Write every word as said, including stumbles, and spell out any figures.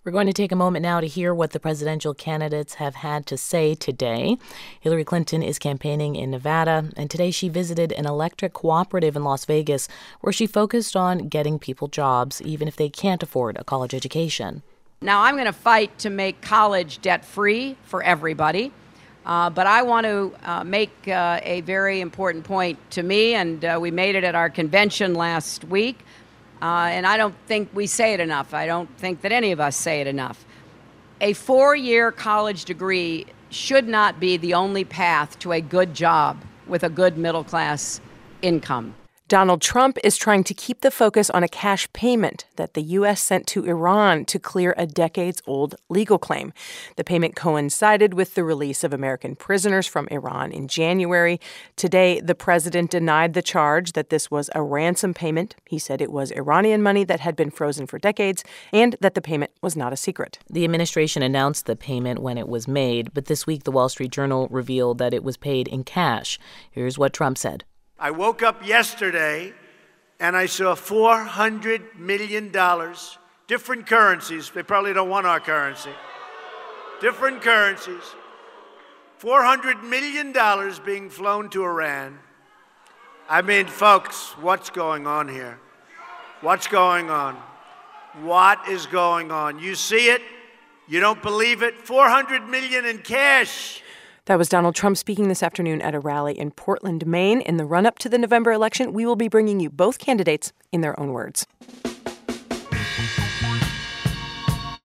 We're going to take a moment now to hear what the presidential candidates have had to say today. Hillary Clinton is campaigning in Nevada, and today she visited an electric cooperative in Las Vegas where she focused on getting people jobs, even if they can't afford a college education. Now, I'm going to fight to make college debt-free for everybody, uh, but I want to uh, make uh, a very important point to me, and uh, we made it at our convention last week. Uh, and I don't think we say it enough. I don't think that any of us say it enough. A four-year college degree should not be the only path to a good job with a good middle-class income. Donald Trump is trying to keep the focus on a cash payment that the U S sent to Iran to clear a decades-old legal claim. The payment coincided with the release of American prisoners from Iran in January. Today, the president denied the charge that this was a ransom payment. He said it was Iranian money that had been frozen for decades and that the payment was not a secret. The administration announced the payment when it was made, but this week the Wall Street Journal revealed that it was paid in cash. Here's what Trump said. I woke up yesterday and I saw four hundred million dollars, different currencies. They probably don't want our currency. Different currencies. four hundred million dollars being flown to Iran. I mean, folks, what's going on here? What's going on? What is going on? You see it? You don't believe it? four hundred million dollars in cash. That was Donald Trump speaking this afternoon at a rally in Portland, Maine. In the run-up to the November election, we will be bringing you both candidates in their own words.